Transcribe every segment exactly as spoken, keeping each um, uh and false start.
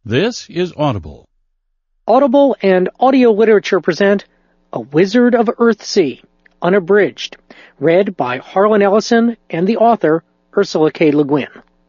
This is Audible. Audible and Audio Literature present A Wizard of Earthsea, Unabridged, read by Harlan Ellison and the author, Ursula K. Le Guin.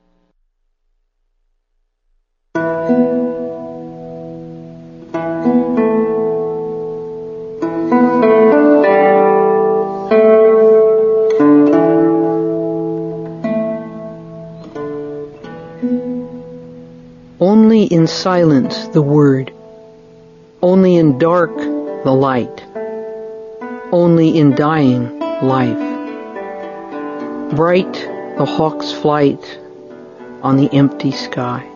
Only in silence the word, only in dark the light, only in dying life. Bright the hawk's flight on the empty sky.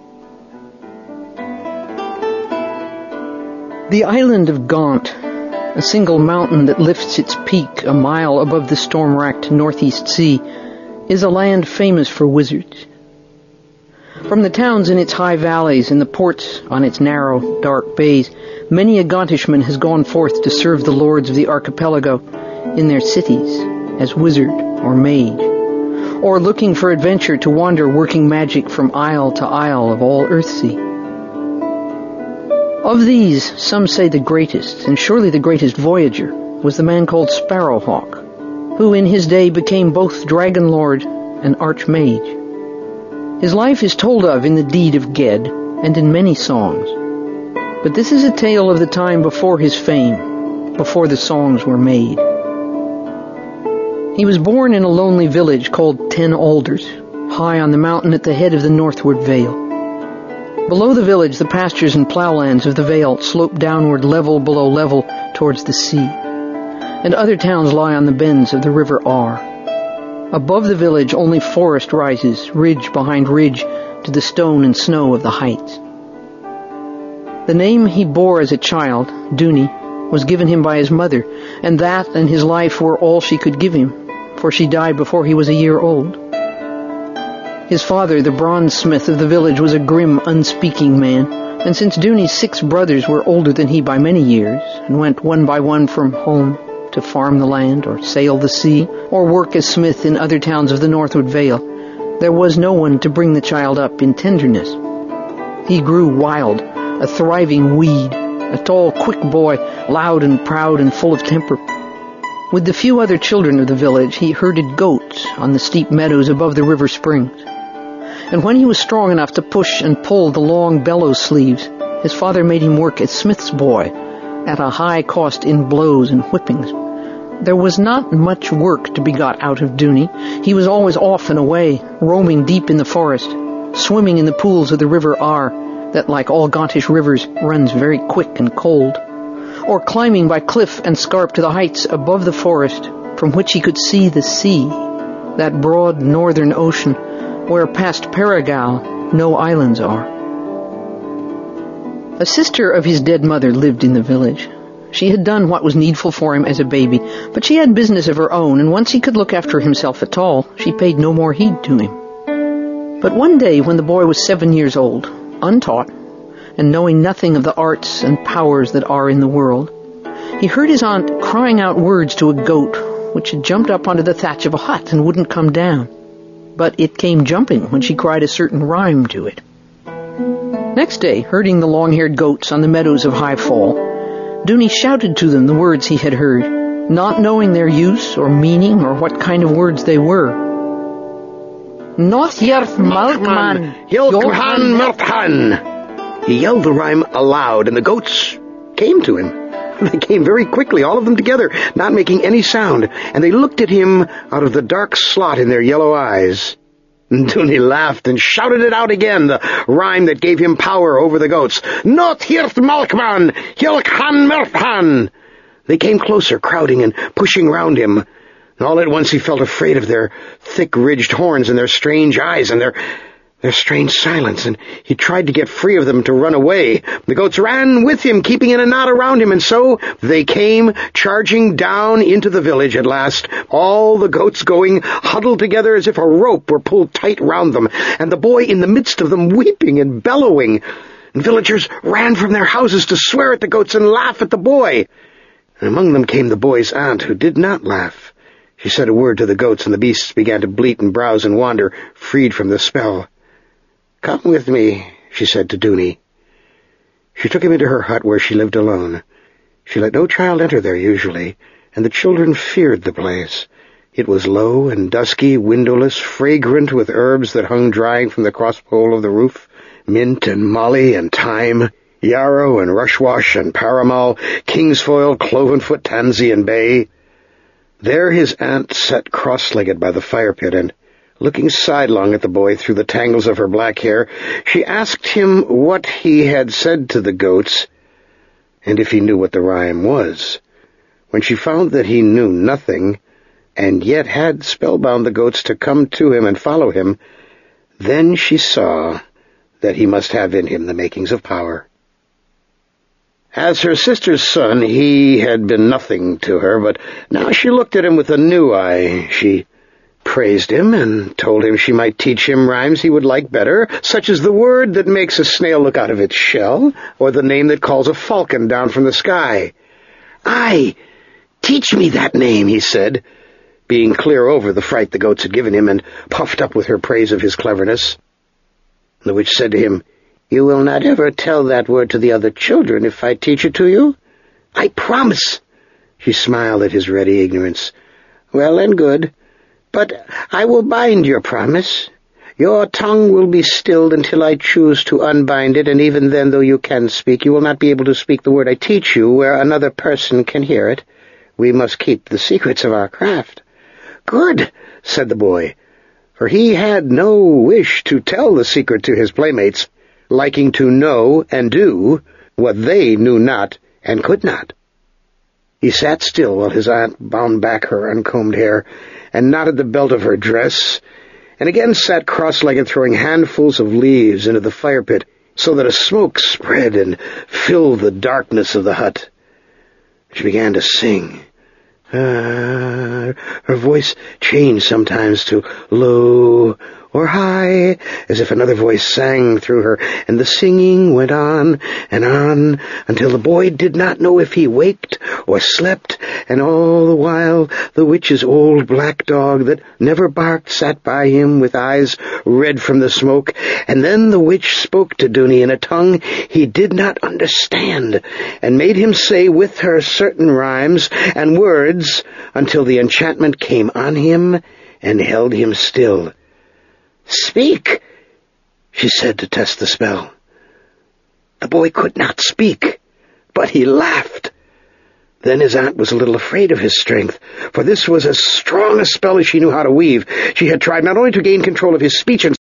The island of Gaunt, a single mountain that lifts its peak a mile above the storm-racked Northeast Sea, is a land famous for wizards. From the towns in its high valleys and the ports on its narrow, dark bays, many a Gauntishman has gone forth to serve the lords of the archipelago in their cities as wizard or mage, or looking for adventure to wander working magic from isle to isle of all Earthsea. Of these, some say the greatest, and surely the greatest voyager, was the man called Sparrowhawk, who in his day became both Dragon Lord and Archmage. His life is told of in the Deed of Ged and in many songs. But this is a tale of the time before his fame, before the songs were made. He was born in a lonely village called Ten Alders, high on the mountain at the head of the Northward Vale. Below the village, the pastures and plowlands of the vale slope downward level below level towards the sea, and other towns lie on the bends of the River Ar. Above the village only forest rises, ridge behind ridge, to the stone and snow of the heights. The name he bore as a child, Duny, was given him by his mother, and that and his life were all she could give him, for she died before he was a year old. His father, the bronze smith of the village, was a grim, unspeaking man, and since Duny's six brothers were older than he by many years, and went one by one from home to farm the land, or sail the sea, or work as smith in other towns of the Northward Vale, there was no one to bring the child up in tenderness. He grew wild, a thriving weed, a tall, quick boy, loud and proud and full of temper. With the few other children of the village, he herded goats on the steep meadows above the river springs. And when he was strong enough to push and pull the long bellows sleeves, his father made him work as smith's boy, at a high cost in blows and whippings. There was not much work to be got out of Duny. He was always off and away, roaming deep in the forest, swimming in the pools of the River Ar, that, like all Gauntish rivers, runs very quick and cold, or climbing by cliff and scarp to the heights above the forest, from which he could see the sea, that broad northern ocean, where past Paragal no islands are. A sister of his dead mother lived in the village. She had done what was needful for him as a baby, but she had business of her own, and once he could look after himself at all, she paid no more heed to him. But one day, when the boy was seven years old, untaught, and knowing nothing of the arts and powers that are in the world, he heard his aunt crying out words to a goat, which had jumped up onto the thatch of a hut and wouldn't come down. But it came jumping when she cried a certain rhyme to it. Next day, herding the long-haired goats on the meadows of High Fall, Duny shouted to them the words he had heard, not knowing their use or meaning or what kind of words they were. Nothjerth Malkman, Hilkhan Merthan. He yelled the rhyme aloud, and the goats came to him. They came very quickly, all of them together, not making any sound, and they looked at him out of the dark slot in their yellow eyes. Duny laughed and shouted it out again, the rhyme that gave him power over the goats. Nothjerth Malkman, Hilkhan Merthan. They came closer, crowding and pushing round him. All at once he felt afraid of their thick-ridged horns and their strange eyes and their their strange silence, and he tried to get free of them to run away. The goats ran with him, keeping in a knot around him, and so they came charging down into the village at last, all the goats going huddled together as if a rope were pulled tight round them, and the boy in the midst of them weeping and bellowing. And villagers ran from their houses to swear at the goats and laugh at the boy. And among them came the boy's aunt, who did not laugh. She said a word to the goats, and the beasts began to bleat and browse and wander, freed from the spell. "Come with me," she said to Dooney. She took him into her hut where she lived alone. She let no child enter there usually, and the children feared the place. It was low and dusky, windowless, fragrant with herbs that hung drying from the crosspole of the roof, mint and molly and thyme, yarrow and rushwash and paramal, kingsfoil, clovenfoot, tansy and bay. There his aunt sat cross-legged by the fire-pit, and, looking sidelong at the boy through the tangles of her black hair, she asked him what he had said to the goats, and if he knew what the rhyme was. When she found that he knew nothing, and yet had spellbound the goats to come to him and follow him, then she saw that he must have in him the makings of power. As her sister's son, he had been nothing to her, but now she looked at him with a new eye. She praised him and told him she might teach him rhymes he would like better, such as the word that makes a snail look out of its shell, or the name that calls a falcon down from the sky. "Aye, teach me that name," he said, being clear over the fright the goats had given him, and puffed up with her praise of his cleverness. The witch said to him, "You will not ever tell that word to the other children if I teach it to you?" "I promise." She smiled at his ready ignorance. "Well and good. But I will bind your promise. Your tongue will be stilled until I choose to unbind it, and even then, though you can speak, you will not be able to speak the word I teach you where another person can hear it. We must keep the secrets of our craft." "Good," said the boy, for he had no wish to tell the secret to his playmates, liking to know and do what they knew not and could not. He sat still while his aunt bound back her uncombed hair and knotted the belt of her dress, and again sat cross-legged, throwing handfuls of leaves into the fire-pit so that a smoke spread and filled the darkness of the hut. She began to sing. Uh, her voice changed sometimes to low or high, as if another voice sang through her, and the singing went on and on until the boy did not know if he waked or slept, and all the while the witch's old black dog that never barked sat by him with eyes red from the smoke, and then the witch spoke to Dooney in a tongue he did not understand, and made him say with her certain rhymes and words until the enchantment came on him and held him still. "Speak," she said to test the spell. The boy could not speak, but he laughed. Then his aunt was a little afraid of his strength, for this was as strong a spell as she knew how to weave. She had tried not only to gain control of his speech and